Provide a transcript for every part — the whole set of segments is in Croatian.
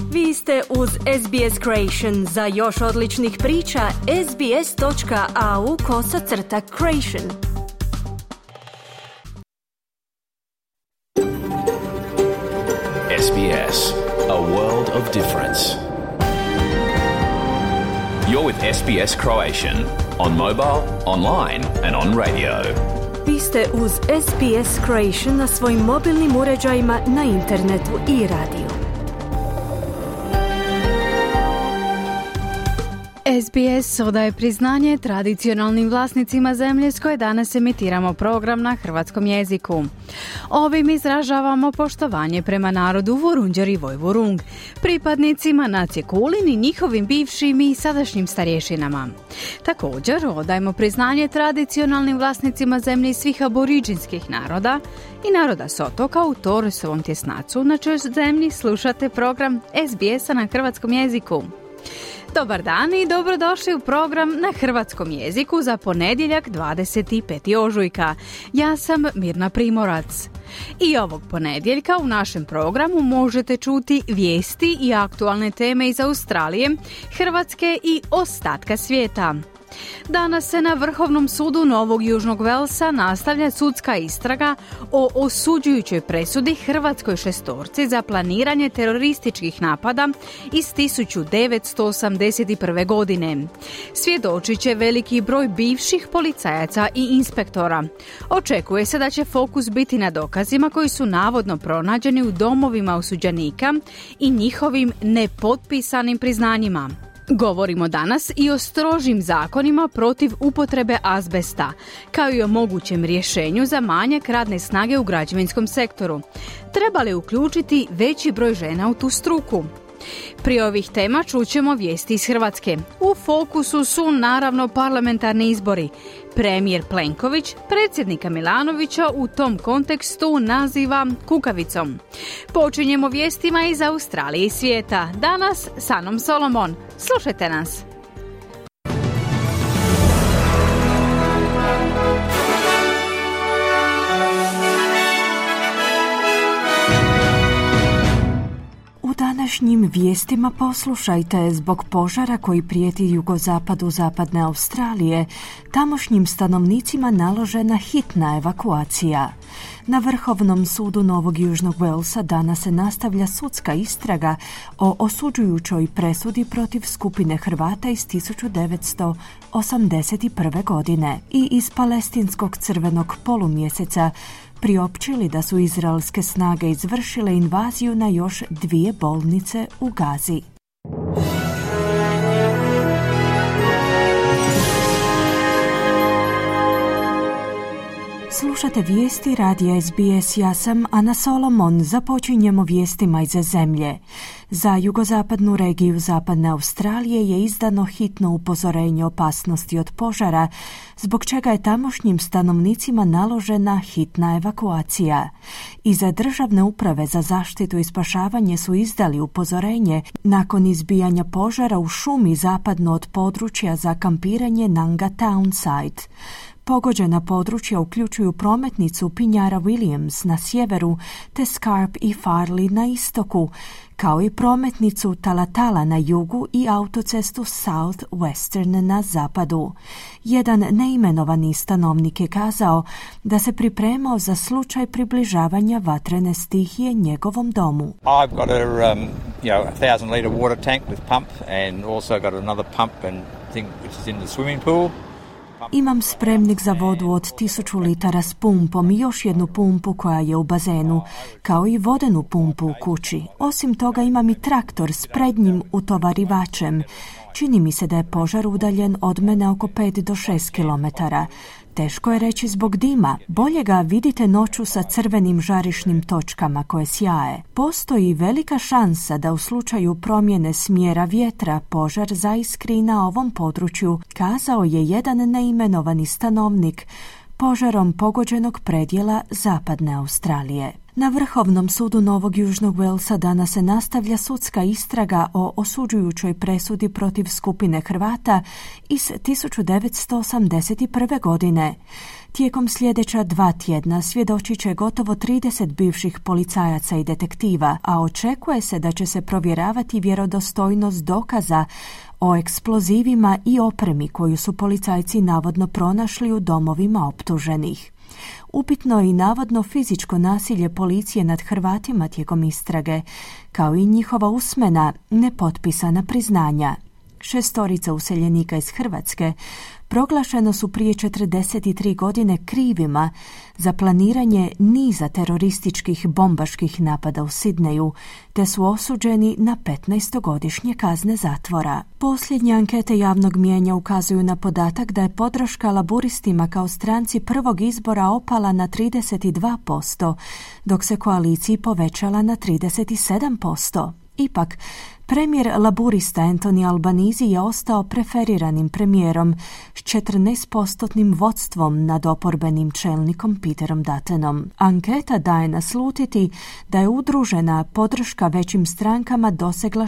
Vi ste uz SBS Creation. Za još odličnih priča, sbs.au/creation. SBS, a world of difference. You're with SBS Croatian, on mobile, online and on radio. Vi ste uz SBS Creation na svojim mobilnim uređajima, na internetu i radiju. SBS odaje priznanje tradicionalnim vlasnicima zemlje s koje danas emitiramo program na hrvatskom jeziku. Ovim izražavamo poštovanje prema narodu Vurundjer i Vojvurung, pripadnicima nacije Kulin i njihovim bivšim i sadašnjim starješinama. Također odajemo priznanje tradicionalnim vlasnicima zemlje svih aboriđinskih naroda i naroda s otoka u Torresovom tjesnacu, na čijoj zemlji slušate program SBS-a na hrvatskom jeziku. Dobar dan i dobrodošli u program na hrvatskom jeziku za ponedjeljak 25. ožujka. Ja sam Mirna Primorac. I ovog ponedjeljka u našem programu možete čuti vijesti i aktualne teme iz Australije, Hrvatske i ostatka svijeta. Danas se na Vrhovnom sudu Novog Južnog Velsa nastavlja sudska istraga o osuđujućoj presudi hrvatskoj šestorci za planiranje terorističkih napada iz 1981. godine. Svjedočit će veliki broj bivših policajaca i inspektora. Očekuje se da će fokus biti na dokazima koji su navodno pronađeni u domovima osuđenika i njihovim nepotpisanim priznanjima. Govorimo danas i o strožim zakonima protiv upotrebe azbesta, kao i o mogućem rješenju za manjak radne snage u građevinskom sektoru. Treba li uključiti veći broj žena u tu struku? Prije ovih tema čućemo vijesti iz Hrvatske. U fokusu su naravno parlamentarni izbori. Premijer Plenković predsjednika Milanovića u tom kontekstu naziva kukavicom. Počinjemo vijestima iz Australije i svijeta. Danas s Anom Solomon. Slušajte nas. U današnjim vijestima poslušajte, zbog požara koji prijeti jugozapadu zapadne Australije, tamošnjim stanovnicima naložena hitna evakuacija. Na Vrhovnom sudu Novog Južnog Velsa danas se nastavlja sudska istraga o osuđujućoj presudi protiv skupine Hrvata iz 1981. godine i iz palestinskog crvenog polumjeseca priopćili da su izraelske snage izvršile invaziju na još 2 bolnice u Gazi. Slušate vijesti radija SBS, ja sam Ana Solomon. Započinjemo vijestima iz zemlje. Za jugozapadnu regiju zapadne Australije je izdano hitno upozorenje opasnosti od požara, zbog čega je tamošnjim stanovnicima naložena hitna evakuacija. Iza Državne uprave za zaštitu i spašavanje su izdali upozorenje nakon izbijanja požara u šumi zapadno od područja za kampiranje Nanga Townside. Pogođena područja uključuju prometnicu Pinjara Williams na sjeveru te Scarp i Farley na istoku, kao i prometnicu Talatala na jugu i autocestu South Western na zapadu. Jedan neimenovani stanovnik je kazao da se pripremao za slučaj približavanja vatrene stihije njegovom domu. I've got a 1,000-liter water tank with pump and also got another pump and thing which is in the swimming pool. Imam spremnik za vodu od 1000 litara s pumpom i još jednu pumpu koja je u bazenu, kao i vodenu pumpu u kući. Osim toga imam i traktor s prednjim utovarivačem. Čini mi se da je požar udaljen od mene oko 5 do 6 kilometara. Teško je reći zbog dima. Bolje ga vidite noću sa crvenim žarišnim točkama koje sjaje. Postoji velika šansa da u slučaju promjene smjera vjetra požar zaiskri na ovom području, kazao je jedan neimenovani stanovnik požarom pogođenog predjela zapadne Australije. Na Vrhovnom sudu Novog Južnog Walesa danas se nastavlja sudska istraga o osuđujućoj presudi protiv skupine Hrvata iz 1981. godine. Tijekom sljedeća 2 tjedna svjedočit će gotovo 30 bivših policajaca i detektiva, a očekuje se da će se provjeravati vjerodostojnost dokaza o eksplozivima i opremi koju su policajci navodno pronašli u domovima optuženih. Upitno je i navodno fizičko nasilje policije nad Hrvatima tijekom istrage, kao i njihova usmena, nepotpisana priznanja. 6 useljenika iz Hrvatske proglašeno su prije 43 godine krivima za planiranje niza terorističkih bombaških napada u Sidneju, te su osuđeni na 15-godišnje kazne zatvora. Posljednje ankete javnog mijenja ukazuju na podatak da je podrška laburistima kao stranci prvog izbora opala na 32%, dok se koaliciji povećala na 37%. Ipak, premijer laburista Anthony Albanese je ostao preferiranim premijerom s 14% vodstvom nad oporbenim čelnikom Peterom Duttonom. Anketa daje naslutiti da je udružena podrška većim strankama dosegla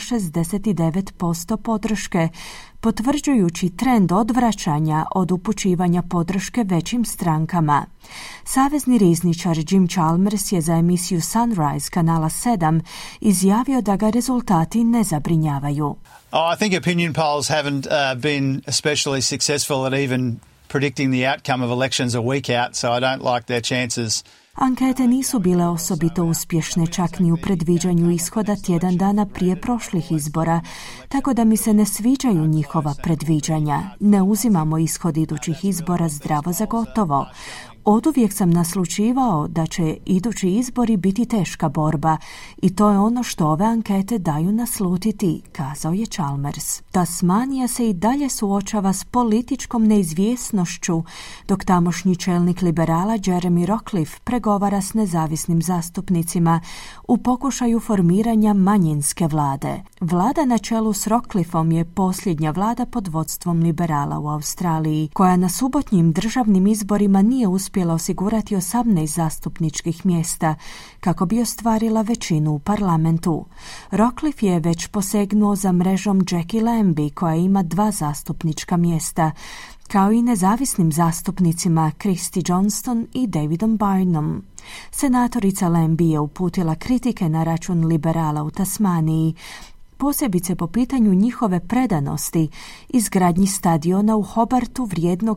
69% podrške, potvrđujući trend odvraćanja od upućivanja podrške većim strankama. Savezni rizničar Jim Chalmers je za emisiju Sunrise kanala 7 izjavio da ga rezultati ne zabrinjavaju. I think opinion polls haven't been especially successful at even predicting the outcome of elections a week out, so I don't like their chances. Ankete nisu bile osobito uspješne čak ni u predviđanju ishoda tjedan dana prije prošlih izbora, tako da mi se ne sviđaju njihova predviđanja. Ne uzimamo ishod idućih izbora zdravo za gotovo. Oduvijek sam naslućivao da će idući izbori biti teška borba i to je ono što ove ankete daju naslutiti, kazao je Chalmers. Tasmanija se i dalje suočava s političkom neizvjesnošću, dok tamošnji čelnik liberala Jeremy Rockliff pregovara s nezavisnim zastupnicima u pokušaju formiranja manjinske vlade. Vlada na čelu s Rockliffom je posljednja vlada pod vodstvom liberala u Australiji, koja na subotnjim državnim izborima nije uspjela osigurati 18 zastupničkih mjesta kako bi ostvarila većinu u parlamentu. Rockliff je već posegnuo za mrežom Jackie Lambie koja ima 2 zastupnička mjesta, kao i nezavisnim zastupnicima Christy Johnston i Davidom Byrnom. Senatorica Lambie je uputila kritike na račun liberala u Tasmaniji, posebice po pitanju njihove predanosti izgradnji stadiona u Hobartu vrijednog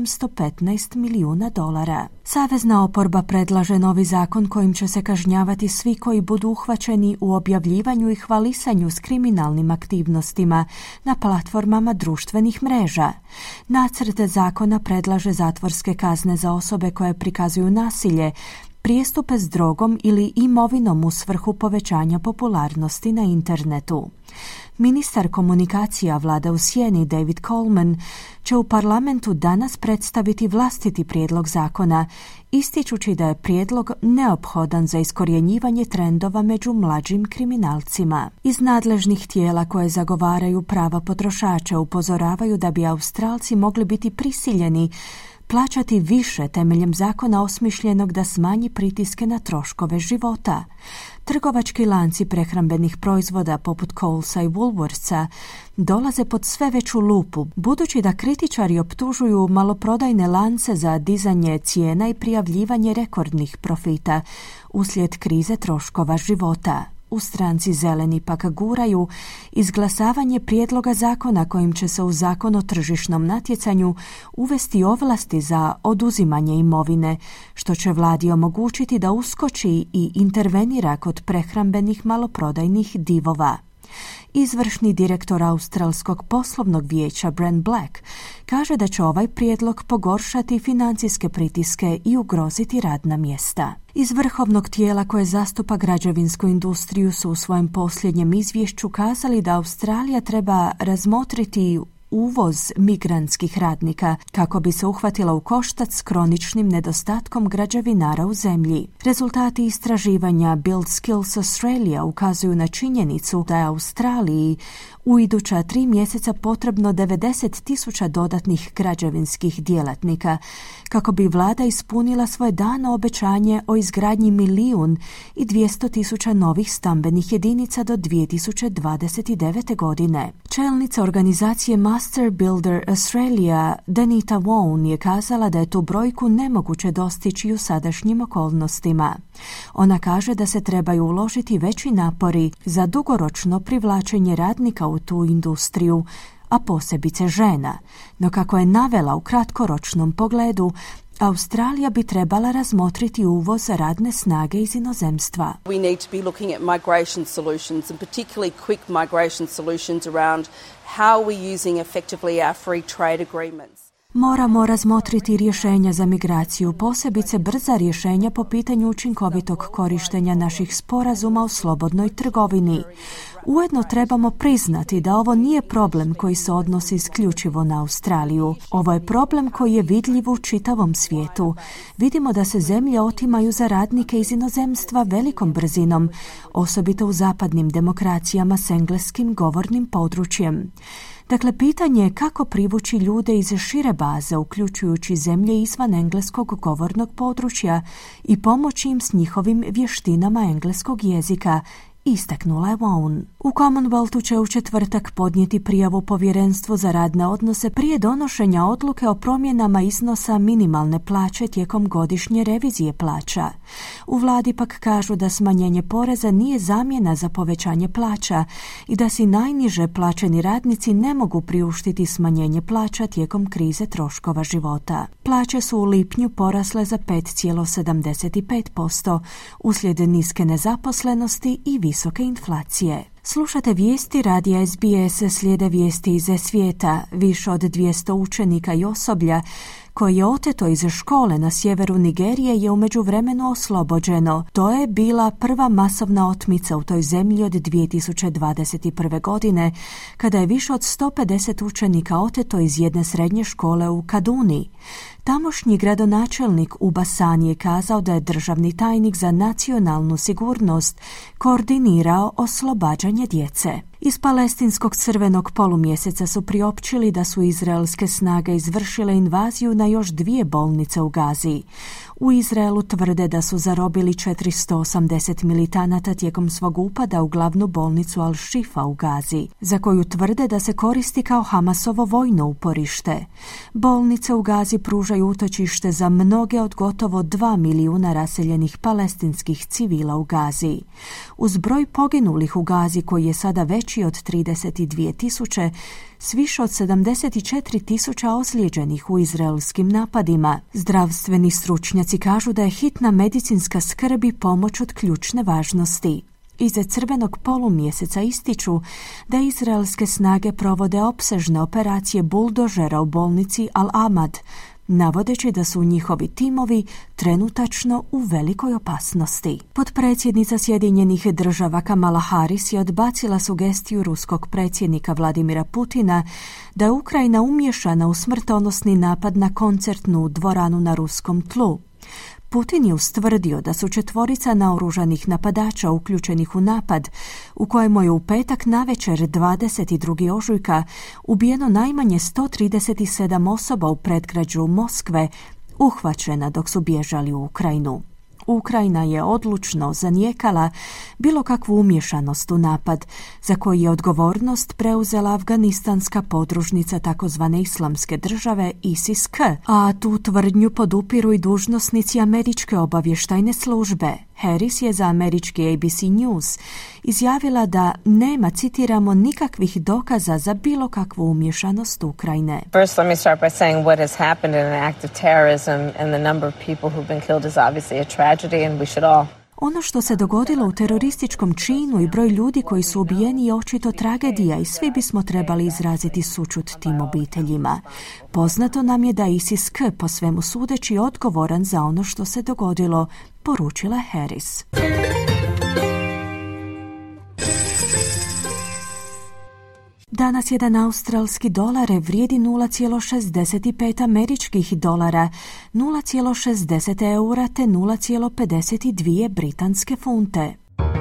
$715 milijuna. Savezna oporba predlaže novi zakon kojim će se kažnjavati svi koji budu uhvaćeni u objavljivanju i hvalisanju s kriminalnim aktivnostima na platformama društvenih mreža. Nacrt zakona predlaže zatvorske kazne za osobe koje prikazuju nasilje, prijestupe s drogom ili imovinom u svrhu povećanja popularnosti na internetu. Ministar komunikacija vlada u sjeni David Coleman će u parlamentu danas predstaviti vlastiti prijedlog zakona, ističući da je prijedlog neophodan za iskorjenjivanje trendova među mlađim kriminalcima. Iz nadležnih tijela koje zagovaraju prava potrošača upozoravaju da bi Australci mogli biti prisiljeni plaćati više temeljem zakona osmišljenog da smanji pritiske na troškove života. Trgovački lanci prehrambenih proizvoda poput Colesa i Woolworthsa dolaze pod sve veću lupu, budući da kritičari optužuju maloprodajne lance za dizanje cijena i prijavljivanje rekordnih profita uslijed krize troškova života. U stranci Zeleni pak guraju izglasavanje prijedloga zakona kojim će se u zakon o tržišnom natjecanju uvesti ovlasti za oduzimanje imovine, što će vladi omogućiti da uskoči i intervenira kod prehrambenih maloprodajnih divova. Izvršni direktor Australskog poslovnog vijeća Brent Black kaže da će ovaj prijedlog pogoršati financijske pritiske i ugroziti radna mjesta. Iz vrhovnog tijela koje zastupa građevinsku industriju su u svojem posljednjem izvješću kazali da Australija treba razmotriti uvoz migrantskih radnika kako bi se uhvatila u koštac s kroničnim nedostatkom građevinara u zemlji. Rezultati istraživanja Build Skills Australia ukazuju na činjenicu da je Australiji u iduća 3 mjeseca potrebno 90,000 dodatnih građevinskih djelatnika kako bi vlada ispunila svoje dano obećanje o izgradnji 1.200.000 novih stambenih jedinica do 2029. godine. Čelnica organizacije Master Builder Australia, Danita Wone, je kazala da je tu brojku nemoguće dostići u sadašnjim okolnostima. Ona kaže da se trebaju uložiti veći napori za dugoročno privlačenje radnika u tu industriju, a posebice žena. No kako je navela u kratkoročnom pogledu, Australija bi trebala razmotriti uvoz radne snage iz inozemstva. We need to be looking at migration solutions and particularly quick migration solutions around how we're using effectively our free trade agreements. Moramo razmotriti rješenja za migraciju, posebice brza rješenja po pitanju učinkovitog korištenja naših sporazuma o slobodnoj trgovini. Ujedno trebamo priznati da ovo nije problem koji se odnosi isključivo na Australiju. Ovo je problem koji je vidljiv u čitavom svijetu. Vidimo da se zemlje otimaju za radnike iz inozemstva velikom brzinom, osobito u zapadnim demokracijama s engleskim govornim područjem. Dakle, pitanje je kako privući ljude iz šire baze, uključujući zemlje izvan engleskog govornog područja i pomoći im s njihovim vještinama engleskog jezika, istaknula je Wone. U Commonwealthu će u četvrtak podnijeti prijavu Povjerenstvu za radne odnose prije donošenja odluke o promjenama iznosa minimalne plaće tijekom godišnje revizije plaća. U vladi pak kažu da smanjenje poreza nije zamjena za povećanje plaća i da si najniže plaćeni radnici ne mogu priuštiti smanjenje plaća tijekom krize troškova života. Plaće su u lipnju porasle za 5,75% uslijed niske nezaposlenosti i visoke inflacije. Slušate vijesti radija SBS, slijede vijesti iz svijeta. Više od 200 učenika i osoblja koje je oteto iz škole na sjeveru Nigerije je u međuvremenu oslobođeno. To je bila prva masovna otmica u toj zemlji od 2021. godine, kada je više od 150 učenika oteto iz jedne srednje škole u Kaduni. Tamošnji gradonačelnik Uba Sani je kazao da je državni tajnik za nacionalnu sigurnost koordinirao oslobađanje djece. Iz palestinskog crvenog polumjeseca su priopćili da su izraelske snage izvršile invaziju na još 2 bolnice u Gazi. U Izraelu tvrde da su zarobili 480 militanata tijekom svog upada u glavnu bolnicu Al-Shifa u Gazi, za koju tvrde da se koristi kao Hamasovo vojno uporište. Bolnice u Gazi pružaju utočište za mnoge od gotovo 2 milijuna raseljenih palestinskih civila u Gazi. Uz broj poginulih u Gazi, koji je sada veći od 32.000, s više od 74.000 ozlijeđenih u izraelskim napadima. Zdravstveni stručnjaci kažu da je hitna medicinska skrb i pomoć od ključne važnosti. Iza crvenog polumjeseca ističu da izraelske snage provode opsežne operacije buldožera u bolnici Al-Ahmad, navodeći da su njihovi timovi trenutačno u velikoj opasnosti. Potpredsjednica Sjedinjenih Država Kamala Harris je odbacila sugestiju ruskog predsjednika Vladimira Putina da je Ukrajina umiješana u smrtonosni napad na koncertnu dvoranu na ruskom tlu. Putin je ustvrdio da su 4 naoružanih napadača uključenih u napad, u kojemu je u petak navečer 22. ožujka ubijeno najmanje 137 osoba u predgrađu Moskve, uhvaćena dok su bježali u Ukrajinu. Ukrajina je odlučno zanijekala bilo kakvu umješanost u napad, za koji je odgovornost preuzela afganistanska podružnica takozvane islamske države ISIS-K, a tu tvrdnju podupiru i dužnosnici američke obavještajne službe. Harris je za američki ABC News izjavila da nema, citiramo, nikakvih dokaza za bilo kakvu umješanost Ukrajine. First, let me start by saying what has happened in an act of terrorism and the number of people who've been killed is obviously a tragedy and we should all. Ono što se dogodilo u terorističkom činu i broj ljudi koji su ubijeni je očito tragedija i svi bismo trebali izraziti sućut tim obiteljima. Poznato nam je da ISIS-K po svemu sudeći odgovoran za ono što se dogodilo, poručila je Harris. Danas jedan australski dolar vrijedi 0,65 američkih dolara, 0,60 eura te 0,52 britanske funte.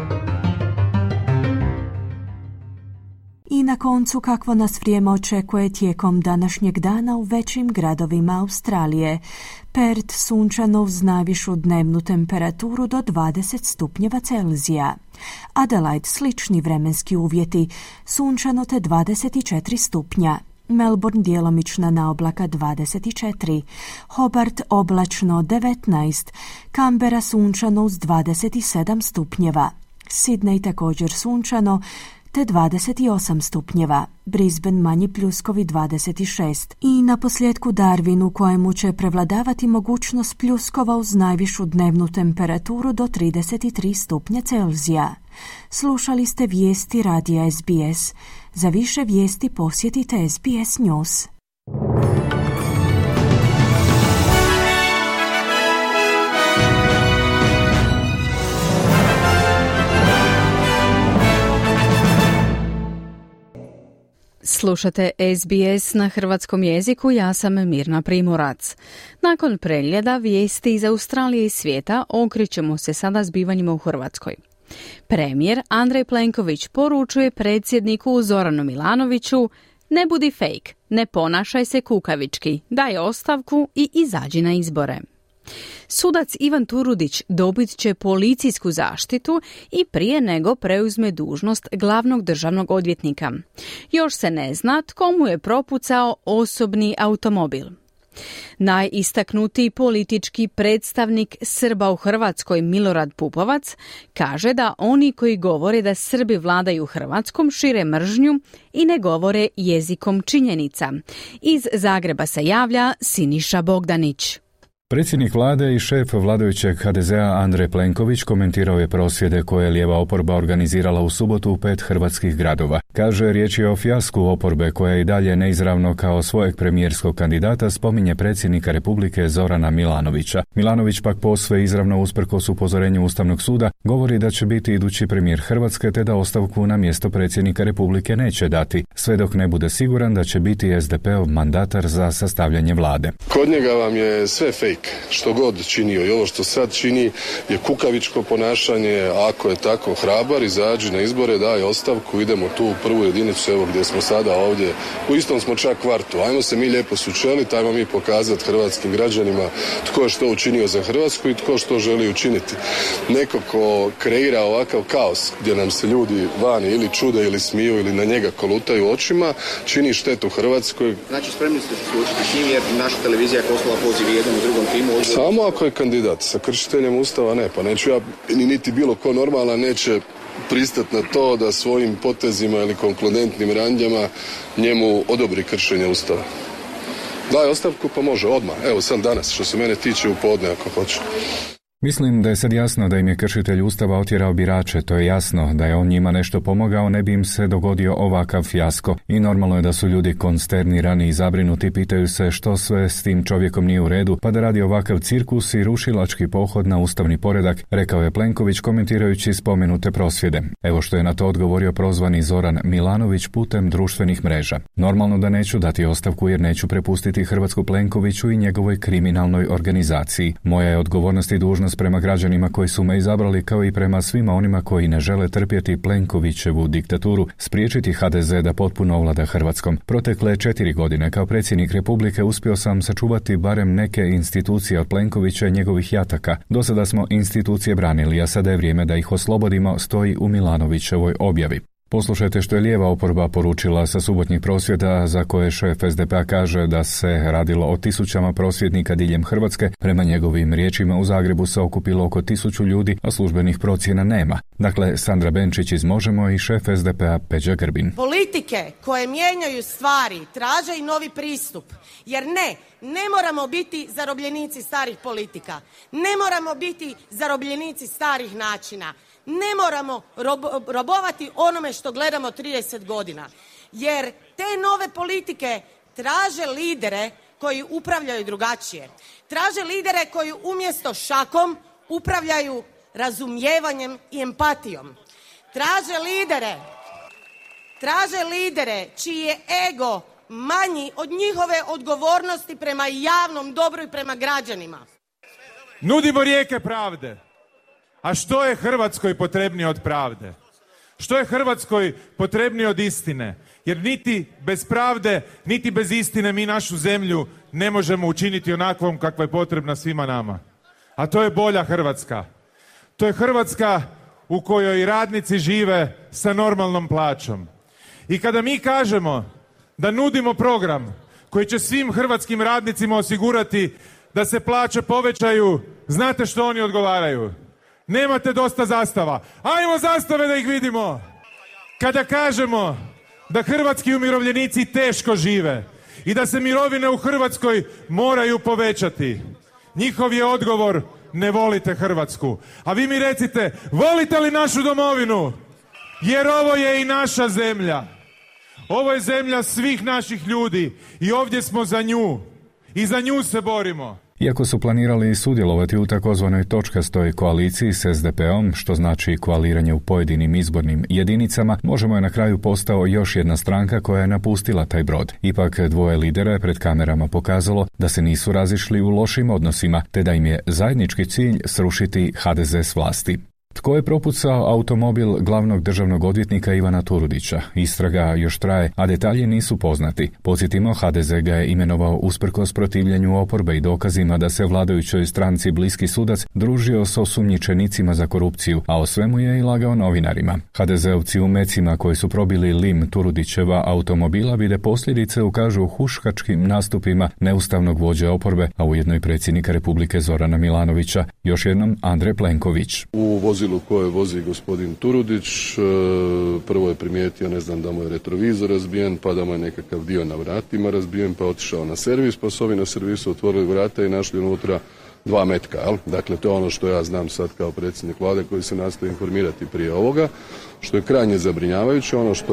I na koncu kakvo nas vrijeme očekuje tijekom današnjeg dana u većim gradovima Australije. Perth sunčano uz najvišu dnevnu temperaturu do 20 stupnjeva Celzija. Adelaide slični vremenski uvjeti, sunčano te 24 stupnja. Melbourne djelomična naoblaka 24, Hobart oblačno 19, Canberra sunčano uz 27 stupnjeva, Sydney također sunčano te 28 stupnjeva, Brisbane manji pljuskovi 26 i na posljedku Darwin u kojemu će prevladavati mogućnost pljuskova uz najvišu dnevnu temperaturu do 33 stupnja Celzija. Slušali ste vijesti radija SBS. Za više vijesti posjetite SBS News. Slušate SBS na hrvatskom jeziku, ja sam Mirna Primorac. Nakon pregleda vijesti iz Australije i svijeta okrećemo se sada zbivanjima u Hrvatskoj. Premijer Andrej Plenković poručuje predsjedniku Zoranu Milanoviću: ne budi fake, ne ponašaj se kukavički, daj ostavku i izađi na izbore. Sudac Ivan Turudić dobit će policijsku zaštitu i prije nego preuzme dužnost glavnog državnog odvjetnika. Još se ne zna tko mu je propucao osobni automobil. Najistaknutiji politički predstavnik Srba u Hrvatskoj Milorad Pupovac kaže da oni koji govore da Srbi vladaju Hrvatskom šire mržnju i ne govore jezikom činjenica. Iz Zagreba se javlja Siniša Bogdanić. Predsjednik vlade i šef vladajućeg HDZ-a Andrej Plenković komentirao je prosvjede koje je lijeva oporba organizirala u subotu u 5 hrvatskih gradova. Kaže, riječ je o fijasku oporbe koja i dalje neizravno kao svojeg premijerskog kandidata spominje predsjednika Republike Zorana Milanovića. Milanović pak posve izravno usprkos upozorenju Ustavnog suda govori da će biti idući premijer Hrvatske te da ostavku na mjesto predsjednika Republike neće dati, sve dok ne bude siguran da će biti SDP-ov mandatar za sastavljanje vlade. Kod njega vam je sve fake. Što god činio i ovo što sad čini je kukavičko ponašanje. Ako je tako hrabar, izađi na izbore, daj ostavku, idemo tu u prvu jedinicu, evo gdje smo sada ovdje, u istom smo čak kvartu, ajmo se mi lijepo sučeliti, ajmo mi pokazati hrvatskim građanima tko je što učinio za Hrvatsku i tko što želi učiniti. Neko ko kreira ovakav kaos gdje nam se ljudi vani ili čude ili smiju ili na njega kolutaju očima, čini štetu Hrvatskoj. Znači spremni ste se suočiti s njim jer naša televizija je poslala poziv jednom i drugom timu. Samo ako je kandidat sa kršiteljem Ustava, ne, pa neću ja, niti bilo ko normalan neće pristati na to da svojim potezima ili konkludentnim ranjama njemu odobri kršenje Ustava. Daj ostavku pa može, odmah, evo sad danas, što se mene tiče u podne ako hoće. Mislim da je sad jasno da im je kršitelj Ustava otjerao birače, to je jasno, da je on njima nešto pomogao, ne bi im se dogodio ovakav fijasko. I normalno je da su ljudi konsternirani i zabrinuti, pitaju se što sve s tim čovjekom nije u redu, pa da radi ovakav cirkus i rušilački pohod na ustavni poredak, rekao je Plenković komentirajući spomenute prosvjede. Evo što je na to odgovorio prozvani Zoran Milanović putem društvenih mreža. Normalno da neću dati ostavku jer neću prepustiti Hrvatsku Plenkoviću i njegovoj kriminalnoj organizaciji. Moja je odgovornost i dužnost prema građanima koji su me izabrali kao i prema svima onima koji ne žele trpjeti Plenkovićevu diktaturu, spriječiti HDZ da potpuno ovlada Hrvatskom. Protekle 4 godine kao predsjednik Republike uspio sam sačuvati barem neke institucije od Plenkovića i njegovih jataka. Do sada smo institucije branili, a sada je vrijeme da ih oslobodimo, stoji u Milanovićevoj objavi. Poslušajte što je lijeva oporba poručila sa subotnjih prosvjeda za koje šef SDP-a kaže da se radilo o tisućama prosvjednika diljem Hrvatske. Prema njegovim riječima u Zagrebu se okupilo oko 1000 ljudi, a službenih procjena nema. Dakle, Sandra Benčić iz Možemo i šef SDP-a Peđa Grbin. Politike koje mijenjaju stvari traže i novi pristup, jer ne moramo biti zarobljenici starih politika, ne moramo biti zarobljenici starih načina. Ne moramo robovati onome što gledamo 30 godina, jer te nove politike traže lidere koji upravljaju drugačije. Traže lidere koji umjesto šakom upravljaju razumijevanjem i empatijom. Traže lidere Traže lidere čiji je ego manji od njihove odgovornosti prema javnom dobru i prema građanima. Nudimo rijeke pravde. A što je Hrvatskoj potrebnije od pravde? Što je Hrvatskoj potrebnije od istine? Jer niti bez pravde, niti bez istine mi našu zemlju ne možemo učiniti onakvom kakva je potrebna svima nama. A to je bolja Hrvatska. To je Hrvatska u kojoj radnici žive sa normalnom plaćom. I kada mi kažemo da nudimo program koji će svim hrvatskim radnicima osigurati da se plaće povećaju, znate što oni odgovaraju? Nemate dosta zastava. Ajmo zastave da ih vidimo. Kada kažemo da hrvatski umirovljenici teško žive i da se mirovine u Hrvatskoj moraju povećati, njihov je odgovor: ne volite Hrvatsku. A vi mi recite, volite li našu domovinu? Jer ovo je i naša zemlja. Ovo je zemlja svih naših ljudi i ovdje smo za nju. I za nju se borimo. Iako su planirali sudjelovati u takozvanoj točkastoj koaliciji s SDP-om, što znači koaliranje u pojedinim izbornim jedinicama, Možemo je na kraju postao još jedna stranka koja je napustila taj brod. Ipak dvoje lidera je pred kamerama pokazalo da se nisu razišli u lošim odnosima, te da im je zajednički cilj srušiti HDZ s vlasti. Tko je propucao automobil glavnog državnog odvjetnika Ivana Turudića? Istraga još traje, a detalji nisu poznati. Podsjetimo, HDZ ga je imenovao usprkos protivljenju oporbe i dokazima da se vladajućoj stranci bliski sudac družio s osumnjičenicima za korupciju, a o svemu je i lagao novinarima. HDZ-ovci u mecima koji su probili lim Turudićeva automobila vide posljedice u, kažu, huškačkim nastupima neustavnog vođe oporbe, a ujedno i predsjednika Republike Zorana Milanovića. Još jednom Andrej Plenković. U vozilu koje vozi gospodin Turudić, prvo je primijetio, ne znam, da mu je retrovizor razbijen, pa da mu je nekakav dio na vratima razbijen, pa otišao na servis, pa su ovi na servisu otvorili vrata i našli unutra 2 metka. Jel? Dakle, to je ono što ja znam sad kao predsjednik vlade koji se nastoji informirati prije ovoga, što je krajnje zabrinjavajuće. Ono što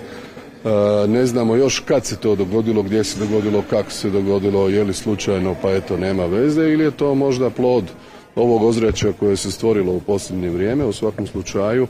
ne znamo još kad se to dogodilo, gdje se dogodilo, kako se dogodilo, je li slučajno, pa eto nema veze, ili je to možda plod ovog ozračja koje se stvorilo u posljednje vrijeme. U svakom slučaju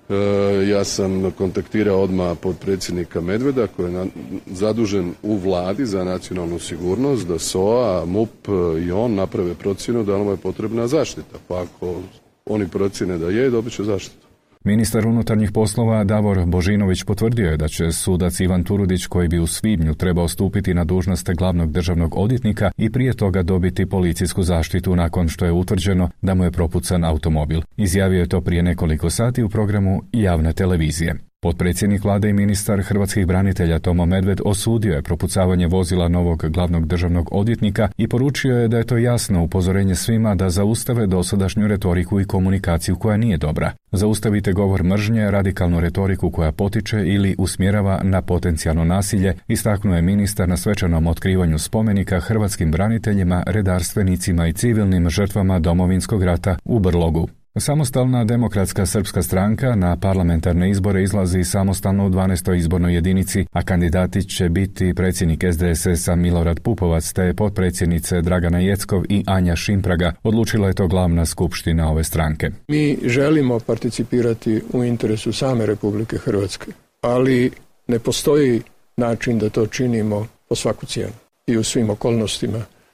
ja sam kontaktirao odmah potpredsjednika Medveda koji je zadužen u vladi za nacionalnu sigurnost, da SOA, MUP i on naprave procjenu da nam je potrebna zaštita. Pa ako oni procjene da je, dobit će zaštitu. Ministar unutarnjih poslova Davor Božinović potvrdio je da će sudac Ivan Turudić, koji bi u svibnju trebao stupiti na dužnost glavnog državnog odvjetnika, i prije toga dobiti policijsku zaštitu nakon što je utvrđeno da mu je propucan automobil. Izjavio je to prije nekoliko sati u programu javne televizije. Potpredsjednik vlade i ministar hrvatskih branitelja Tomo Medved osudio je propucavanje vozila novog glavnog državnog odvjetnika i poručio je da je to jasno upozorenje svima da zaustave dosadašnju retoriku i komunikaciju koja nije dobra. Zaustavite govor mržnje, radikalnu retoriku koja potiče ili usmjerava na potencijalno nasilje, istaknuo je ministar na svečanom otkrivanju spomenika hrvatskim braniteljima, redarstvenicima i civilnim žrtvama Domovinskog rata u Brlogu. Samostalna demokratska srpska stranka na parlamentarne izbore izlazi samostalno u 12. izbornoj jedinici, a kandidati će biti predsjednik SDSS-a Milorad Pupovac te potpredsjednice Dragana Jeckov i Anja Šimpraga. Odlučila je to glavna skupština ove stranke. Mi želimo participirati u interesu same Republike Hrvatske, ali ne postoji način da to činimo po svaku cijenu i u svim okolnostima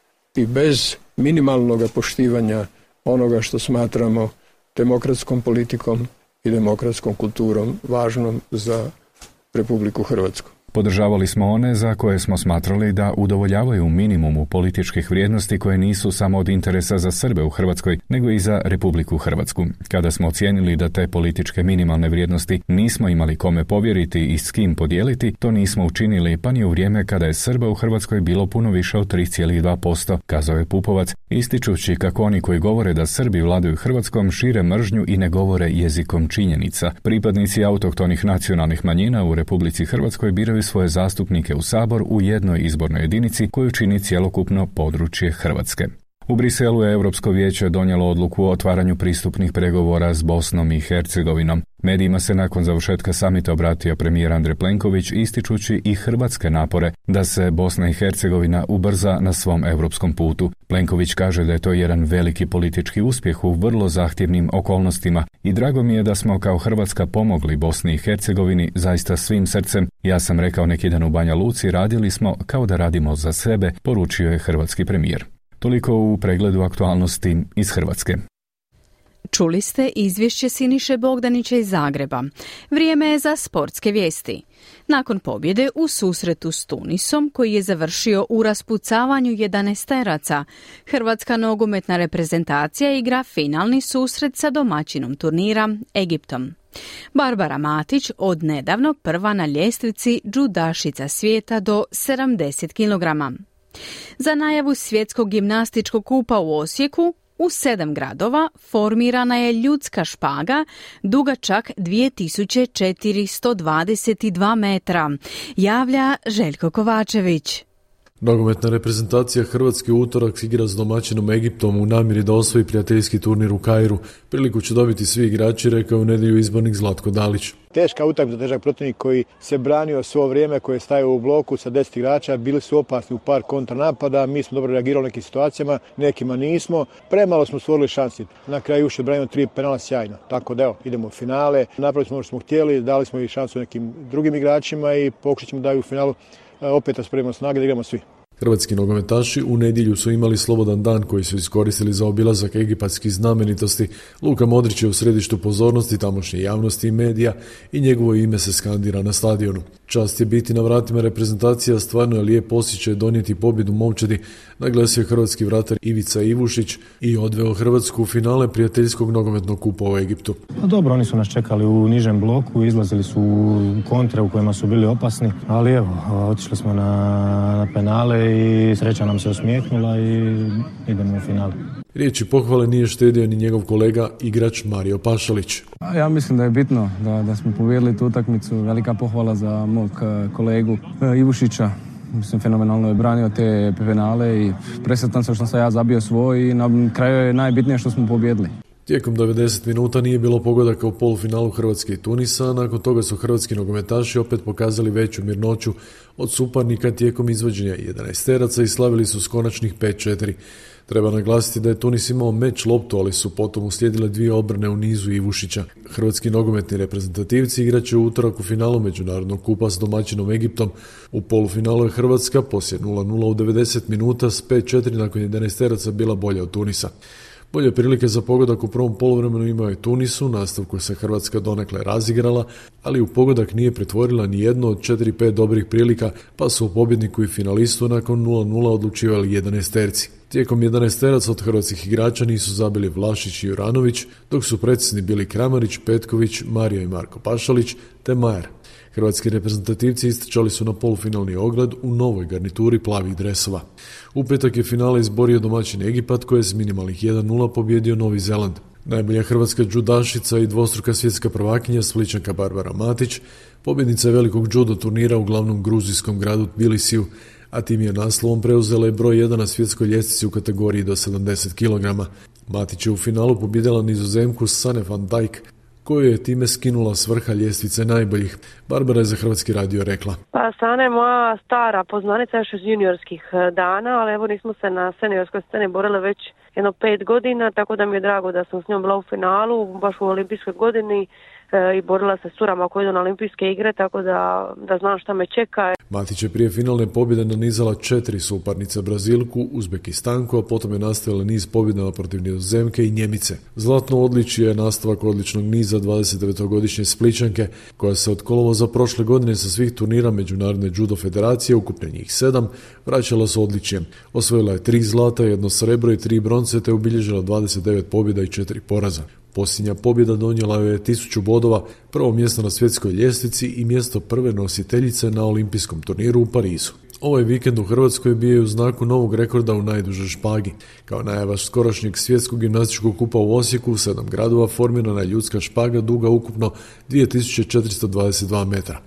i bez minimalnog poštivanja onoga što smatramo demokratskom politikom i demokratskom kulturom važnom za Republiku Hrvatsku. Podržavali smo one za koje smo smatrali da udovoljavaju minimumu političkih vrijednosti koje nisu samo od interesa za Srbe u Hrvatskoj, nego i za Republiku Hrvatsku. Kada smo ocijenili da te političke minimalne vrijednosti nismo imali kome povjeriti i s kim podijeliti, to nismo učinili pa ni u vrijeme kada je Srba u Hrvatskoj bilo puno više od 3,2%, kazao je Pupovac, ističući kako oni koji govore da Srbi vladaju Hrvatskom šire mržnju i ne govore jezikom činjenica. Pripadnici autohtonih nacionalnih manjina u Republici Hrvatskoj biraju svoje zastupnike u Sabor u jednoj izbornoj jedinici koju čini cjelokupno područje Hrvatske. U Briselu je Europsko vijeće donijelo odluku o otvaranju pristupnih pregovora s Bosnom i Hercegovinom. Medijima se nakon završetka samita obratio premijer Andrej Plenković, ističući i hrvatske napore da se Bosna i Hercegovina ubrza na svom europskom putu. Plenković kaže da je to jedan veliki politički uspjeh u vrlo zahtjevnim okolnostima i drago mi je da smo kao Hrvatska pomogli Bosni i Hercegovini zaista svim srcem. Ja sam rekao neki dan u Banja Luci, radili smo kao da radimo za sebe, poručio je hrvatski premijer. Toliko u pregledu aktualnosti iz Hrvatske. Čuli ste izvješće Siniše Bogdanića iz Zagreba. Vrijeme je za sportske vijesti. Nakon pobjede u susretu s Tunisom, koji je završio u raspucavanju 11-teraca, hrvatska nogometna reprezentacija igra finalni susret sa domaćinom turnira, Egiptom. Barbara Matić od nedavno prva na ljestvici džudašica svijeta do 70 kg. Za najavu svjetskog gimnastičkog kupa u Osijeku u 7 gradova formirana je ljudska špaga duga čak 2422 metra, javlja Željko Kovačević. Nogometna reprezentacija Hrvatske u utorak igra s domaćinom Egiptom u namjeri da osvoji prijateljski turnir u Kairu. Priliku će dobiti svi igrači, rekao u nedjelju izbornik Zlatko Dalić. Teška utakmica, težak protivnik koji se branio svo vrijeme, koji je stajao u bloku sa 10 igrača, bili su opasni u par kontranapada, mi smo dobro reagirali u nekim situacijama, nekima nismo. Premalo smo stvorili šansi. Na kraju ušte branimo 3 penala sjajno. Tako da evo, idemo u finale, napravili smo ono što smo htjeli, dali smo i šansu nekim drugim igračima i pokušat ćemo da u finalu opet spremimo snage da igramo svi. Hrvatski nogometaši u nedjelju su imali slobodan dan koji su iskoristili za obilazak egipatskih znamenitosti. Luka Modrić je u središtu pozornosti tamošnje javnosti i medija i njegovo ime se skandira na stadionu. Čast je biti na vratima reprezentacija, stvarno je lijep osjećaj donijeti pobjedu momčadi, naglasio je hrvatski vratar Ivica Ivušić i odveo Hrvatsku u finale prijateljskog nogometnog kupa u Egiptu. Pa dobro, oni su nas čekali u nižem bloku, izlazili su u kontre u kojima su bili opasni, ali evo, otišli smo na penale i sreća nam se osmijehnula i idemo u finale. Riječi pohvale nije štedio ni njegov kolega, igrač Mario Pašalić. Ja mislim da je bitno da smo pobijedili tu utakmicu. Velika pohvala za mog kolegu Ivušića. Mislim, fenomenalno je branio te penale i presretan sam što sam ja zabio svoj i na kraju je najbitnije što smo pobijedili. Tijekom 90 minuta nije bilo pogodaka u polufinalu Hrvatske i Tunisa, nakon toga su hrvatski nogometaši opet pokazali veću mirnoću od suparnika tijekom izvođenja 11-teraca i slavili su s konačnih 5-4. Treba naglasiti da je Tunis imao meč loptu, ali su potom uslijedile 2 obrane u nizu Ivušića. Hrvatski nogometni reprezentativci igraće u utorak u finalu međunarodnog kupa s domaćinom Egiptom. U polufinalu je Hrvatska poslije 0-0 u 90 minuta s 5-4 nakon 11-teraca bila bolja od Tunisa. Bolje prilike za pogodak u prvom poluvremenu imao je Tunis, u nastavku se Hrvatska donekle razigrala, ali u pogodak nije pretvorila ni jednu od 4-5 dobrih prilika, pa su u pobjedniku i finalistu nakon 0-0 odlučivali 11-terci. Tijekom 11-teraca od hrvatskih igrača nisu zabili Vlašić i Juranović, dok su precizni bili Kramarić, Petković, Mario i Marko Pašalić te Majer. Hrvatski reprezentativci istrčali su na polufinalni ograd u novoj garnituri plavih dresova. U petak je finale izborio domaćin Egipat koji je s minimalnih 1-0 pobjedio Novi Zeland. Najbolja hrvatska džudašica i dvostruka svjetska prvakinja Splićanka Barbara Matić, pobjednica velikog džudo turnira u glavnom gruzijskom gradu Tbilisiju, a tim je naslovom preuzela je broj 1 na svjetskoj ljestvici u kategoriji do 70 kg. Matić je u finalu pobjedila Nizozemku Sanne van Dijk, koju je time skinula s vrha ljestvice najboljih. Barbara je za Hrvatski radio rekla. Pa Sana je moja stara poznanica još iz juniorskih dana, ali evo nismo se na seniorskoj sceni borili već jedno 5 godina, tako da mi je drago da sam s njom bila u finalu, baš u olimpijskoj godini i borila se s curama koje idu na olimpijske igre, tako da znam šta me čeka. Matić je prije finalne pobjede nanizala 4 suparnice, Brazilku, Uzbekistanku, a potom je nastavila niz pobjedama protiv Nizozemke i Njemice. Zlatno odličje je nastavak odličnog niza 29-godišnje Splićanke, koja se od kolovoza prošle godine sa svih turnira Međunarodne judo federacije, ukupno njih 7, vraćala s odličjem. Osvojila je 3 zlata, 1 srebro i 3 bronce, te obilježila 29 pobjeda i 4 poraza. Posljednja pobjeda donijela je 1000 bodova, prvo mjesto na svjetskoj ljestvici i mjesto prve nositeljice na olimpijskom turniru u Parizu. Ovaj vikend u Hrvatskoj bio je u znaku novog rekorda u najdužoj špagi. Kao najava skorašnjeg svjetskog gimnastičkog kupa u Osijeku, u 7 gradova formirana je ljudska špaga duga ukupno 2422 metra.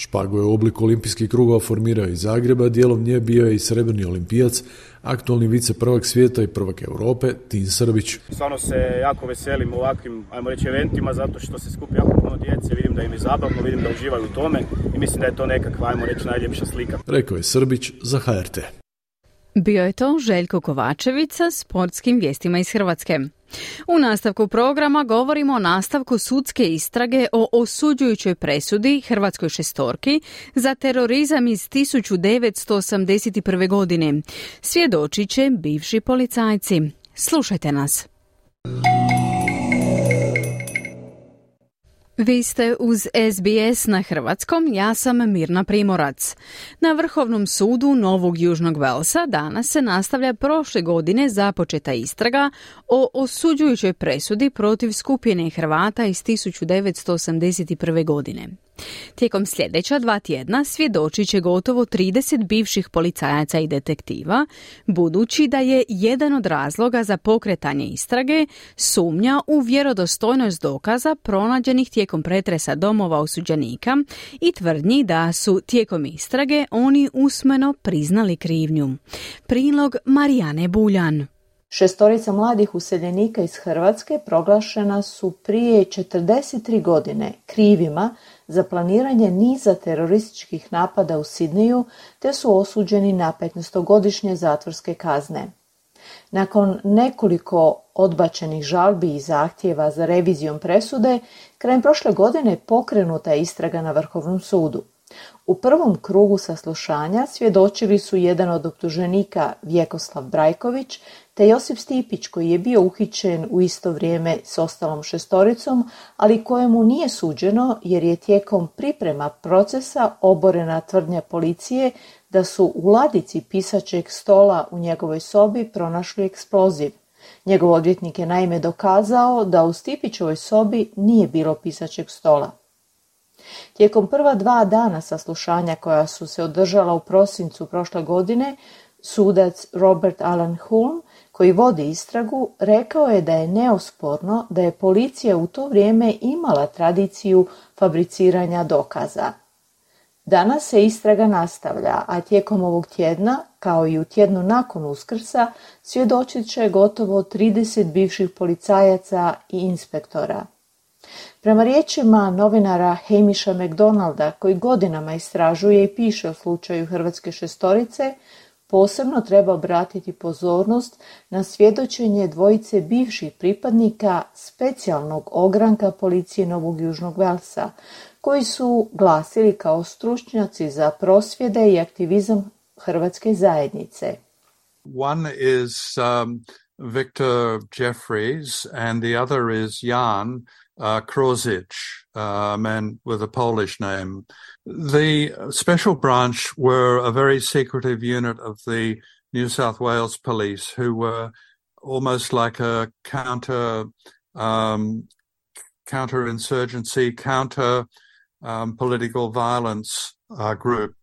Špagu je u obliku olimpijskih krugova formirao iz Zagreba, dijelom nje bio je i srebrni olimpijac, aktualni vice prvak svijeta i prvak Europe, Tin Srbić. Stvarno se jako veselim ovakvim, ajmo reći, eventima, zato što se skupi jako puno djece, vidim da im je zabavno, vidim da uživaju u tome i mislim da je to nekakva, ajmo reći, najljepša slika. Rekao je Srbić za HRT. Bio je to Željko Kovačević sa sportskim vijestima iz Hrvatske. U nastavku programa govorimo o nastavku sudske istrage o osuđujućoj presudi hrvatskoj šestorki za terorizam iz 1981. godine. Svjedočit će bivši policajci. Slušajte nas. Vi ste uz SBS na hrvatskom, ja sam Mirna Primorac. Na Vrhovnom sudu Novog Južnog Velsa danas se nastavlja prošle godine započeta istraga o osuđujućoj presudi protiv skupine Hrvata iz 1981. godine. Tijekom sljedeća 2 tjedna svjedočit će gotovo 30 bivših policajaca i detektiva, budući da je jedan od razloga za pokretanje istrage sumnja u vjerodostojnost dokaza pronađenih tijekom pretresa domova osuđenika i tvrdnji da su tijekom istrage oni usmeno priznali krivnju. Prilog Marijane Buljan. 6 mladih useljenika iz Hrvatske proglašena su prije 43 godine krivima za planiranje niza terorističkih napada u Sidneju, te su osuđeni na 15-godišnje zatvorske kazne. Nakon nekoliko odbačenih žalbi i zahtjeva za revizijom presude, krajem prošle godine pokrenuta je istraga na Vrhovnom sudu. U prvom krugu saslušanja svjedočili su jedan od optuženika Vjekoslav Brajković te Josip Stipić, koji je bio uhićen u isto vrijeme s ostalom šestoricom, ali kojemu nije suđeno jer je tijekom priprema procesa oborena tvrdnja policije da su u ladici pisaćeg stola u njegovoj sobi pronašli eksploziv. Njegov odvjetnik je naime dokazao da u Stipićevoj sobi nije bilo pisaćeg stola. Tijekom prva 2 dana saslušanja koja su se održala u prosincu prošle godine, sudac Robert Alan Hulme, koji vodi istragu, rekao je da je neosporno da je policija u to vrijeme imala tradiciju fabriciranja dokaza. Danas se istraga nastavlja, a tijekom ovog tjedna, kao i u tjednu nakon Uskrsa, svjedočit će gotovo 30 bivših policajaca i inspektora. Prema riječima novinara Hamisha McDonalda, koji godinama istražuje i piše o slučaju hrvatske šestorice, posebno treba obratiti pozornost na svjedočenje dvojice bivših pripadnika specijalnog ogranka policije Novog Južnog Velsa, koji su glasili kao stručnjaci za prosvjede i aktivizam hrvatske zajednice. One is Victor Jeffries and the other is Jan Krozic, a man with a Polish name. The special branch were a very secretive unit of the New South Wales police who were almost like a counter-insurgency, political violence group.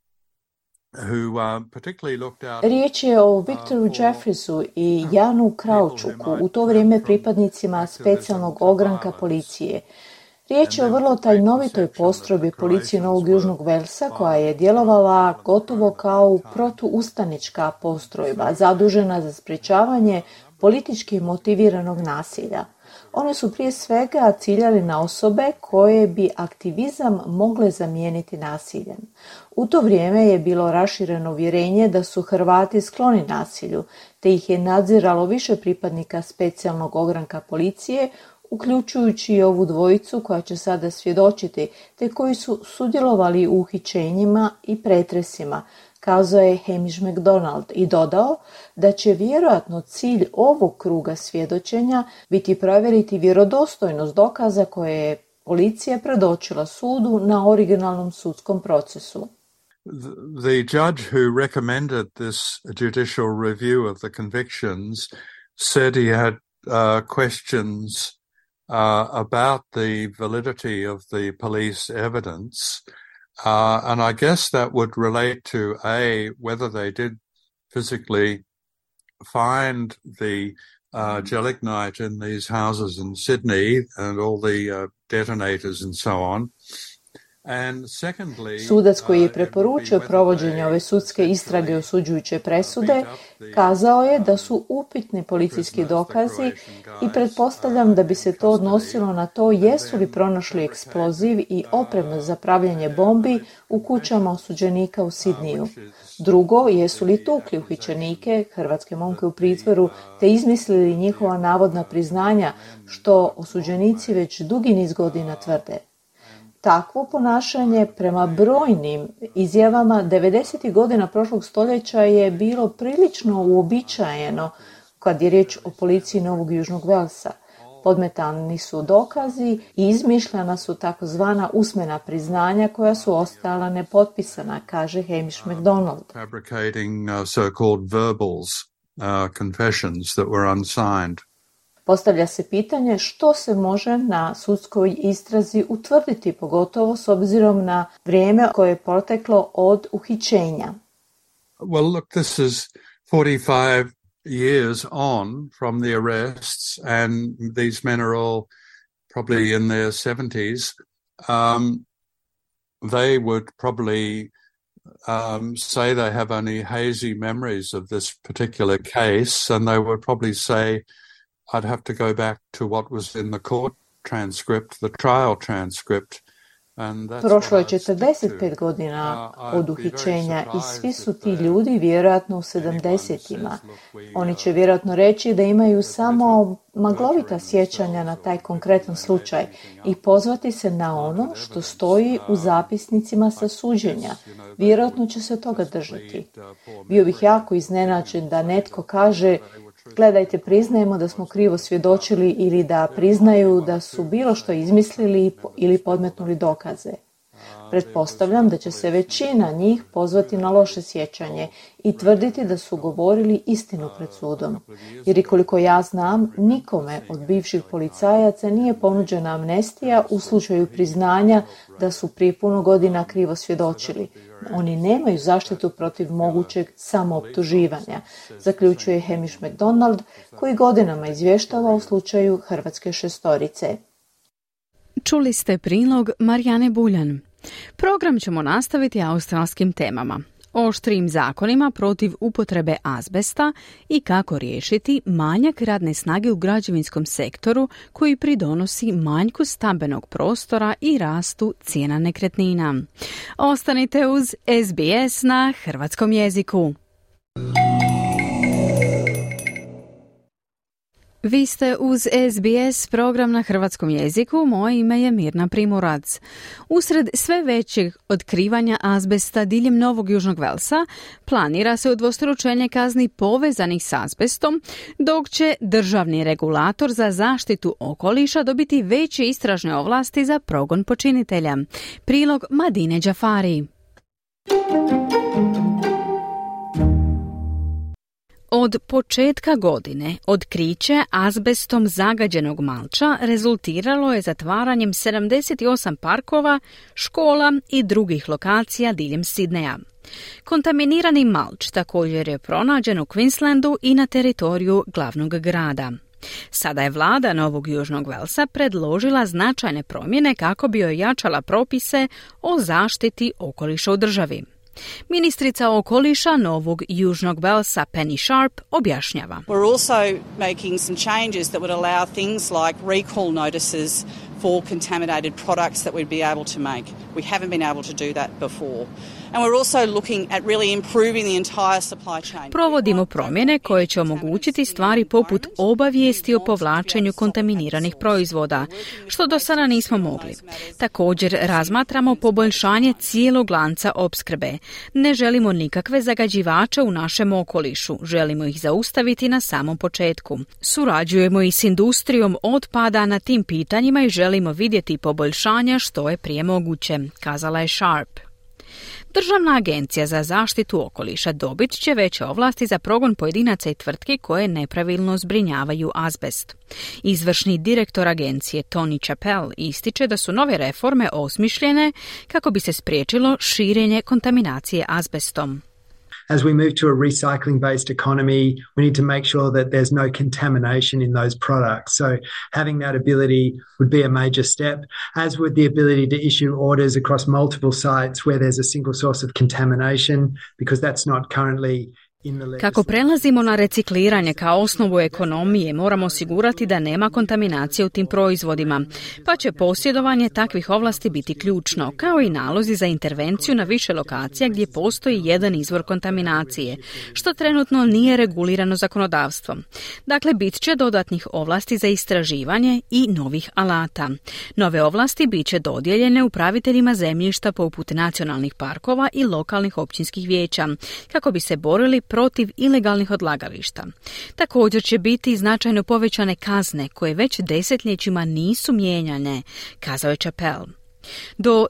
Riječ je o Victoru Jeffreysu i Janu Kraučuku, u to vrijeme pripadnicima specijalnog ogranka policije. Riječ je o vrlo tajnovitoj postrojbi policije Novog Južnog Velsa koja je djelovala gotovo kao protuustanička postrojba, zadužena za sprječavanje politički motiviranog nasilja. One su prije svega ciljali na osobe koje bi aktivizam mogle zamijeniti nasiljem. U to vrijeme je bilo rašireno uvjerenje da su Hrvati skloni nasilju, te ih je nadziralo više pripadnika specijalnog ogranka policije, uključujući i ovu dvojicu koja će sada svjedočiti, te koji su sudjelovali u uhićenjima i pretresima, kazao je Hamish McDonald i dodao da će vjerojatno cilj ovog kruga svjedočenja biti provjeriti vjerodostojnost dokaza koje je policija predočila sudu na originalnom sudskom procesu. The judge who recommended this judicial review of the convictions said he had questions about the validity of the police evidence. And I guess that would relate to whether they did physically find the gelignite in these houses in Sydney and all the detonators and so on. Sudac koji je preporučio provođenje ove sudske istrage osuđujuće presude kazao je da su upitni policijski dokazi i pretpostavljam da bi se to odnosilo na to jesu li pronašli eksploziv i opremu za pravljanje bombi u kućama osuđenika u Sidniju. Drugo, jesu li tukli uhićenike, hrvatske momke u pritvoru, te izmislili njihova navodna priznanja, što osuđenici već dugi niz godina tvrde. Takvo ponašanje prema brojnim izjavama 90. godina prošlog stoljeća je bilo prilično uobičajeno kad je riječ o policiji Novog Južnog Velsa. Podmetani su dokazi i izmišljena su takozvana usmena priznanja koja su ostala nepotpisana, kaže Hamish MacDonald. Fabricating so-called verbals, confessions that were unsigned. Postavlja se pitanje što se može na sudskoj istrazi utvrditi, pogotovo s obzirom na vrijeme koje je proteklo od uhićenja. Well, look, this is 45 years on from the arrests, and these men are all probably in their 70s. They would probably say they have only hazy memories of this particular case, and they would probably say, I'd have to go back to what was in the court transcript, the trial transcript. Prošlo je 45 godina od uhićenja i svi su ti ljudi vjerojatno u 70-ima. Oni će vjerojatno reći da imaju samo maglovita sjećanja na taj konkretan slučaj i pozvati se na ono što stoji u zapisnicima sa suđenja. Vjerojatno će se toga držati. Bio bih jako iznenađen da netko kaže gledajte, priznajemo da smo krivo svjedočili ili da priznaju da su bilo što izmislili ili podmetnuli dokaze. Pretpostavljam da će se većina njih pozvati na loše sjećanje i tvrditi da su govorili istinu pred sudom. Jer i koliko ja znam, nikome od bivših policajaca nije ponuđena amnestija u slučaju priznanja da su prije puno godina krivo svjedočili. Oni nemaju zaštitu protiv mogućeg samooptuživanja, zaključuje Hamish MacDonald, koji godinama izvještava o slučaju hrvatske šestorice. Čuli ste prilog Marijane Buljan. Program ćemo nastaviti australskim temama. Oštrijim zakonima protiv upotrebe azbesta i kako riješiti manjak radne snage u građevinskom sektoru koji pridonosi manjku stambenog prostora i rastu cijena nekretnina. Ostanite uz SBS na hrvatskom jeziku. Vi ste uz SBS program na hrvatskom jeziku, moje ime je Mirna Primorac. Usred sve većeg otkrivanja azbesta diljem Novog Južnog Velsa planira se udvostručenje kazni povezanih s azbestom, dok će državni regulator za zaštitu okoliša dobiti veće istražne ovlasti za progon počinitelja. Prilog Madine Džafari. Od početka godine otkriće azbestom zagađenog malča rezultiralo je zatvaranjem 78 parkova, škola i drugih lokacija diljem Sidneja. Kontaminirani malč također je pronađen u Queenslandu i na teritoriju glavnog grada. Sada je vlada Novog Južnog Velsa predložila značajne promjene kako bi ojačala propise o zaštiti okoliša u državi. Ministrica okoliša Novog Južnog Velsa Penny Sharp objašnjava. We're also making some changes that would allow things like recall notices for contaminated products that we'd be able to make. We haven't been able to do that before. And we're also looking at really improving the entire supply chain. Provodimo promjene koje će omogućiti stvari poput obavijesti o povlačenju kontaminiranih proizvoda, što do sada nismo mogli. Također razmatramo poboljšanje cijelog lanca opskrbe. Ne želimo nikakve zagađivače u našem okolišu, želimo ih zaustaviti na samom početku. Surađujemo i s industrijom otpada na tim pitanjima i želimo vidjeti poboljšanja što je prije moguće, kazala je Sharp. Državna agencija za zaštitu okoliša dobit će veće ovlasti za progon pojedinaca i tvrtki koje nepravilno zbrinjavaju azbest. Izvršni direktor agencije Tony Chappell ističe da su nove reforme osmišljene kako bi se spriječilo širenje kontaminacije azbestom. as we move to a recycling-based economy, we need to make sure that there's no contamination in those products. So having that ability would be a major step, as would the ability to issue orders across multiple sites where there's a single source of contamination, because that's not currently. Kako prelazimo na recikliranje kao osnovu ekonomije, moramo osigurati da nema kontaminacije u tim proizvodima, pa će posjedovanje takvih ovlasti biti ključno, kao i nalozi za intervenciju na više lokacija gdje postoji jedan izvor kontaminacije, što trenutno nije regulirano zakonodavstvom. Dakle, bit će dodatnih ovlasti za istraživanje i novih alata. Nove ovlasti bit će dodijeljene upraviteljima zemljišta poput nacionalnih parkova i lokalnih općinskih vijeća, kako bi se borili protiv ilegalnih odlagališta. Također će biti značajno povećane kazne koje već desetljećima nisu mijenjane, kazao je Chappell. Do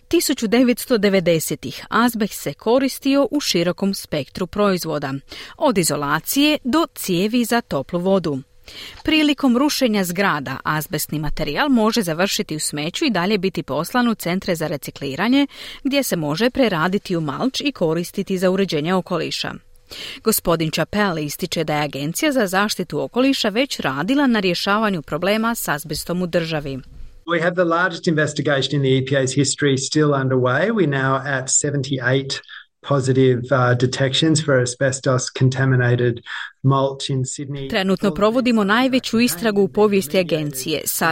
1990-ih azbest se koristio u širokom spektru proizvoda, od izolacije do cijevi za toplu vodu. Prilikom rušenja zgrada azbestni materijal može završiti u smeću i dalje biti poslan u centre za recikliranje, gdje se može preraditi u malč i koristiti za uređenje okoliša. Gospodin Chappell ističe da je Agencija za zaštitu okoliša već radila na rješavanju problema s azbestom u državi. We have the largest investigation in the EPA's history still underway. We're now at 78 positive detections for asbestos contaminated mulch in Sydney. Trenutno provodimo najveću istragu u povijesti agencije sa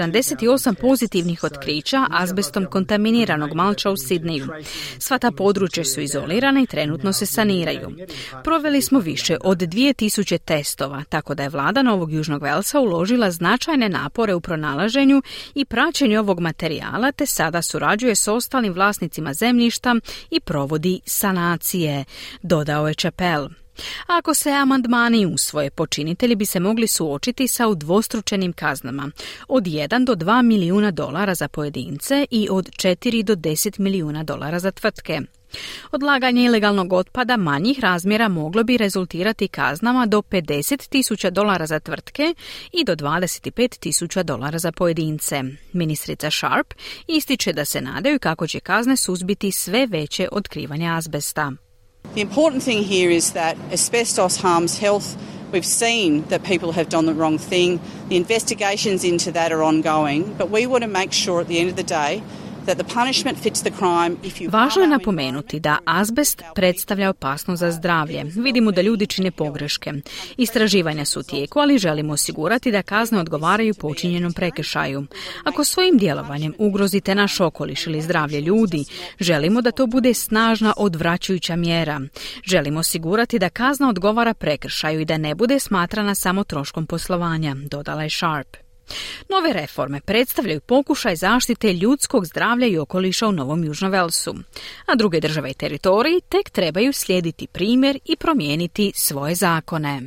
78 pozitivnih otkrića azbestom kontaminiranog malča u Sidneju. Sva ta područja su izolirana i trenutno se saniraju. Proveli smo više od 2000 testova, tako da je vlada Novog Južnog Velsa uložila značajne napore u pronalaženju i praćenju ovog materijala, te sada surađuje s ostalim vlasnicima zemljišta i provodi sanacije, dodao je Chappell. Ako se amandmani usvoje, počinitelji bi se mogli suočiti sa udvostručenim kaznama od 1 do 2 milijuna dolara za pojedince i od 4 do 10 milijuna dolara za tvrtke. Odlaganje ilegalnog otpada manjih razmjera moglo bi rezultirati kaznama do $50,000 za tvrtke i do $25,000 za pojedince. Ministrica Sharp ističe da se nadaju kako će kazne suzbiti sve veće otkrivanje azbesta. The important thing here is that asbestos harms health. We've seen that people have done the wrong thing. The investigations into that are ongoing, but we want to make sure at the end of the day that the punishment fits the crime. Važno je napomenuti da azbest predstavlja opasnost za zdravlje. Vidimo da ljudi čine pogreške. Istraživanja su u tijeku, ali želimo osigurati da kazne odgovaraju počinjenom prekršaju. Ako svojim djelovanjem ugrozite naš okoliš ili zdravlje ljudi, želimo da to bude snažna odvraćajuća mjera. Želimo osigurati da kazna odgovara prekršaju i da ne bude smatrana samo troškom poslovanja, dodala je Sharp. Nove reforme predstavljaju pokušaj zaštite ljudskog zdravlja i okoliša u Novom Južnom Velsu, a druge države i teritoriji tek trebaju slijediti primjer i promijeniti svoje zakone.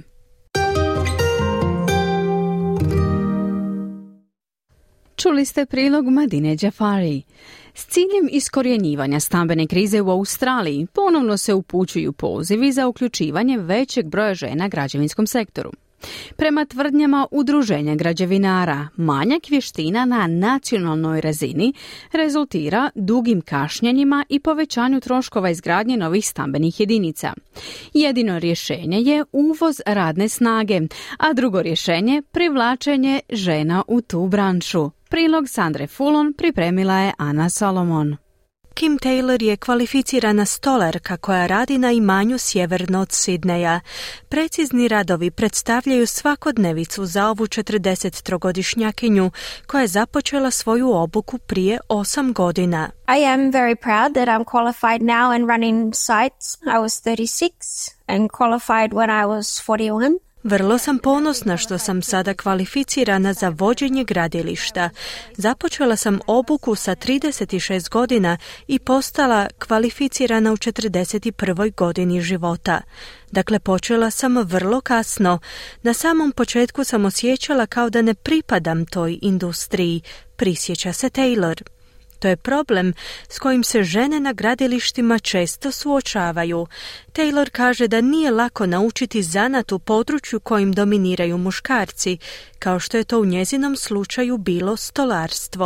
Čuli ste prilog Madine Jafari. S ciljem iskorjenjivanja stambene krize u Australiji ponovno se upućuju pozivi za uključivanje većeg broja žena građevinskom sektoru. Prema tvrdnjama udruženja građevinara, manjak vještina na nacionalnoj razini rezultira dugim kašnjenjima i povećanju troškova izgradnje novih stambenih jedinica. Jedino rješenje je uvoz radne snage, a drugo rješenje privlačenje žena u tu branšu. Prilog Sandre Fulon pripremila je Ana Solomon. Kim Taylor je kvalificirana stolarka koja radi na imanju sjeverno od Sidneja. Precizni radovi predstavljaju svakodnevicu za ovu 43-godišnjakinju koja je započela svoju obuku prije 8 godina. I am very proud that I'm qualified now and running sites. I was 36 and qualified when I was 41. Vrlo sam ponosna što sam sada kvalificirana za vođenje gradilišta. Započela sam obuku sa 36 godina i postala kvalificirana u 41. godini života. Dakle, počela sam vrlo kasno. Na samom početku sam osjećala kao da ne pripadam toj industriji, prisjeća se Taylor. To je problem s kojim se žene na gradilištima često suočavaju. Taylor kaže da nije lako naučiti zanat u području kojim dominiraju muškarci, kao što je to u njezinom slučaju bilo stolarstvo.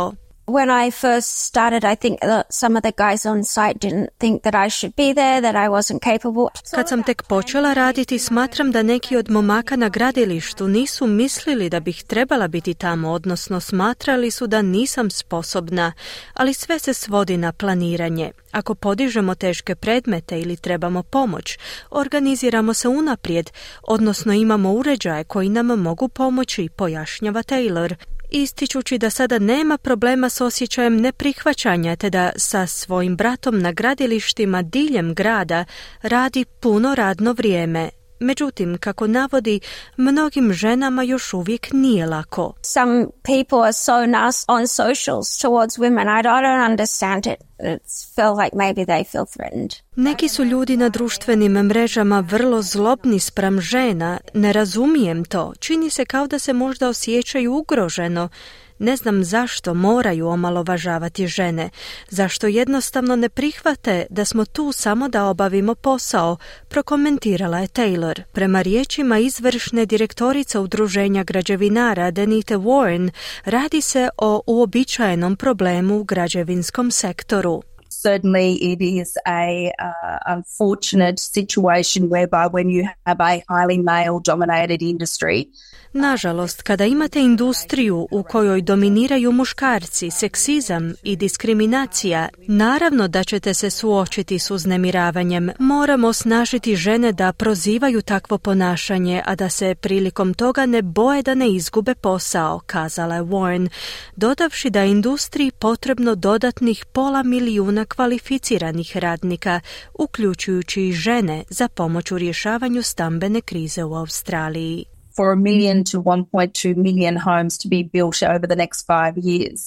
When I first started, I think some of the guys on site didn't think that I should be there, that I wasn't capable. Kad sam tek počela raditi, smatram da neki od momaka na gradilištu nisu mislili da bih trebala biti tamo, odnosno smatrali su da nisam sposobna, ali sve se svodi na planiranje. Ako podižemo teške predmete ili trebamo pomoć, organiziramo se unaprijed, odnosno imamo uređaje koji nam mogu pomoći, pojašnjava Taylor, ističući da sada nema problema s osjećajem neprihvaćanja te da sa svojim bratom na gradilištima diljem grada radi puno radno vrijeme. Međutim, kako navodi, mnogim ženama još uvijek nije lako. Some people are so nice on socials towards women. I don't understand it. It's felt like maybe they feel threatened. Neki su ljudi na društvenim mrežama vrlo zlobni spram žena. Ne razumijem to. Čini se kao da se možda osjećaju ugroženo. Ne znam zašto moraju omalovažavati žene, zašto jednostavno ne prihvate da smo tu samo da obavimo posao, prokomentirala je Taylor. Prema riječima izvršne direktorice udruženja građevinara Denite Warren, radi se o uobičajenom problemu u građevinskom sektoru. Certainly it is a unfortunate situation whereby when you have a highly male-dominated industry, nažalost, kada imate industriju u kojoj dominiraju muškarci, seksizam i diskriminacija, naravno da ćete se suočiti s uznemiravanjem. Moramo osnažiti žene da prozivaju takvo ponašanje, a da se prilikom toga ne boje da ne izgube posao, kazala je Warren, dodavši da je industriji potrebno dodatnih 500 milijuna kvalificiranih radnika, uključujući i žene, za pomoć u rješavanju stambene krize u Australiji. For 1 million to 1.2 million homes to be built over the next 5 years.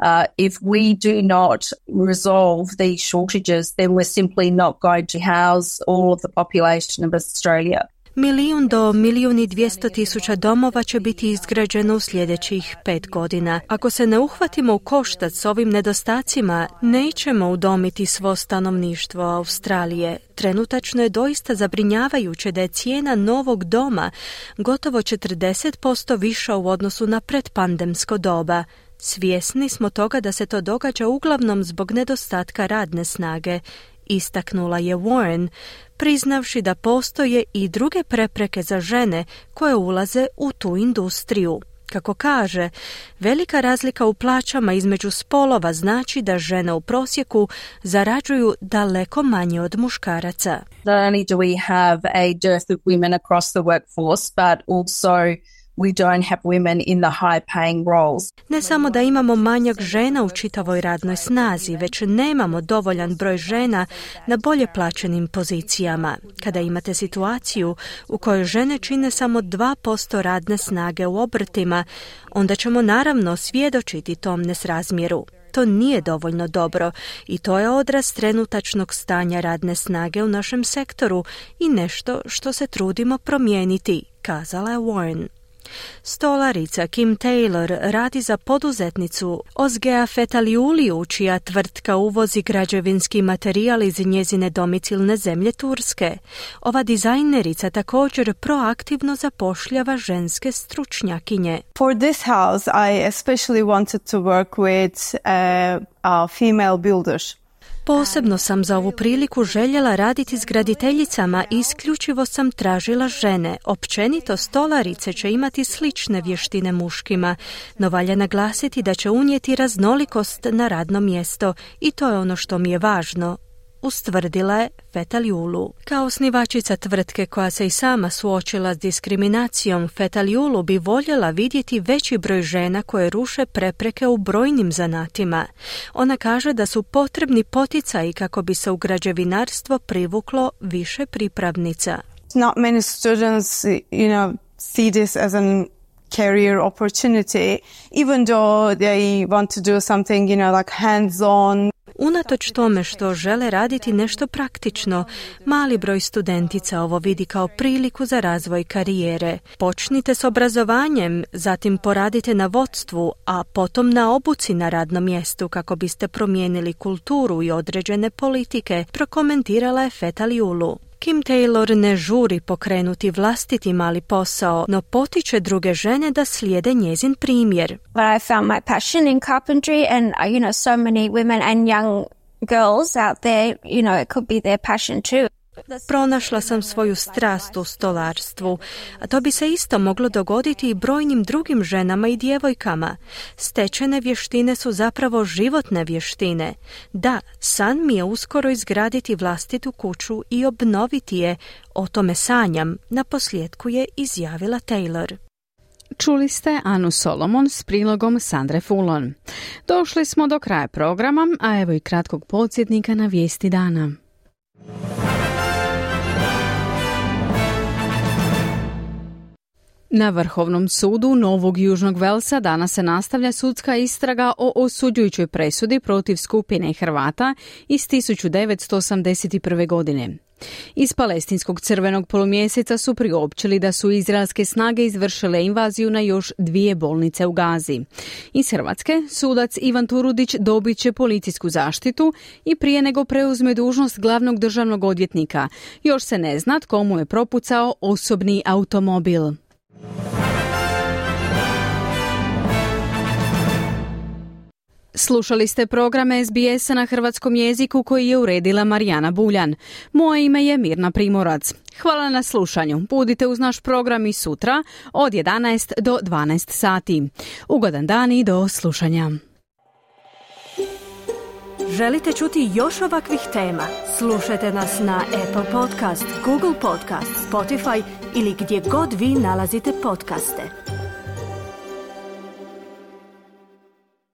If we do not resolve these shortages, then we're simply not going to house all of the population of Australia. 1 do 1.200.000 domova će biti izgrađeno u sljedećih 5 godina. Ako se ne uhvatimo u koštac s ovim nedostacima, nećemo udomiti svo stanovništvo Australije. Trenutačno je doista zabrinjavajuće da je cijena novog doma gotovo 40% viša u odnosu na predpandemsko doba. Svjesni smo toga da se to događa uglavnom zbog nedostatka radne snage, istaknula je Warren, priznavši da postoje i druge prepreke za žene koje ulaze u tu industriju. Kako kaže, velika razlika u plaćama između spolova znači da žene u prosjeku zarađuju daleko manje od muškaraca. Not only do we have a dearth of women across the workforce, but also we don't have women in the high-paying roles. Ne samo da imamo manjak žena u čitavoj radnoj snazi, već nemamo dovoljan broj žena na bolje plaćenim pozicijama. Kada imate situaciju u kojoj žene čine samo 2% radne snage u obrtima, onda ćemo naravno svjedočiti tom nesrazmjeru. To nije dovoljno dobro i to je odraz trenutačnog stanja radne snage u našem sektoru i nešto što se trudimo promijeniti, kazala je Warren. Stolarica Kim Taylor radi za poduzetnicu Ozgea Fetaliuliju, čija tvrtka uvozi građevinski materijal iz njezine domicilne zemlje Turske. Ova dizajnerica također proaktivno zapošljava ženske stručnjakinje. For this house, I especially wanted to work with female builders. Posebno sam za ovu priliku željela raditi s graditeljicama i isključivo sam tražila žene. Općenito stolarice će imati slične vještine muškima, no valja naglasiti da će unijeti raznolikost na radno mjesto i to je ono što mi je važno, ustvrdila je Fetaliulu. Kao osnivačica tvrtke koja se i sama suočila s diskriminacijom, Fetaliulu bi voljela vidjeti veći broj žena koje ruše prepreke u brojnim zanatima. Ona kaže da su potrebni poticaji kako bi se u građevinarstvo privuklo više pripravnica. Not many students, see this as a career opportunity, even though they want to do something, like hands-on. Unatoč tome što žele raditi nešto praktično, mali broj studentica ovo vidi kao priliku za razvoj karijere. Počnite s obrazovanjem, zatim poradite na vodstvu, a potom na obuci na radnom mjestu kako biste promijenili kulturu i određene politike, prokomentirala je Fetaliulu. Kim Taylor ne žuri pokrenuti vlastiti mali posao, no potiče druge žene da slijede njezin primjer. But I found my passion in carpentry and, so many women and young girls out there, it could be their passion too. Pronašla sam svoju strast u stolarstvu, a to bi se isto moglo dogoditi i brojnim drugim ženama i djevojkama. Stečene vještine su zapravo životne vještine. Da, san mi je uskoro izgraditi vlastitu kuću i obnoviti je. O tome sanjam, naposljetku je izjavila Taylor. Čuli ste Anu Solomon s prilogom Sandre Fulon. Došli smo do kraja programa, a evo i kratkog podsjetnika na vijesti dana. Na Vrhovnom sudu Novog Južnog Velsa danas se nastavlja sudska istraga o osuđujućoj presudi protiv skupine Hrvata iz 1981. godine. Iz Palestinskog crvenog polumjeseca su priopćili da su izraelske snage izvršile invaziju na još 2 bolnice u Gazi. Iz Hrvatske sudac Ivan Turudić dobit će policijsku zaštitu i prije nego preuzme dužnost glavnog državnog odvjetnika. Još se ne zna tko mu je propucao osobni automobil. Slušali ste program SBS-a na hrvatskom jeziku koji je uredila Marijana Buljan. Moje ime je Mirna Primorac. Hvala na slušanju. Budite uz naš program i sutra od 11 do 12 sati. Ugodan dan i do slušanja. Želite čuti još ovakvih tema? Slušajte nas na Apple Podcast, Google Podcast, Spotify ili gdje god vi nalazite podcaste.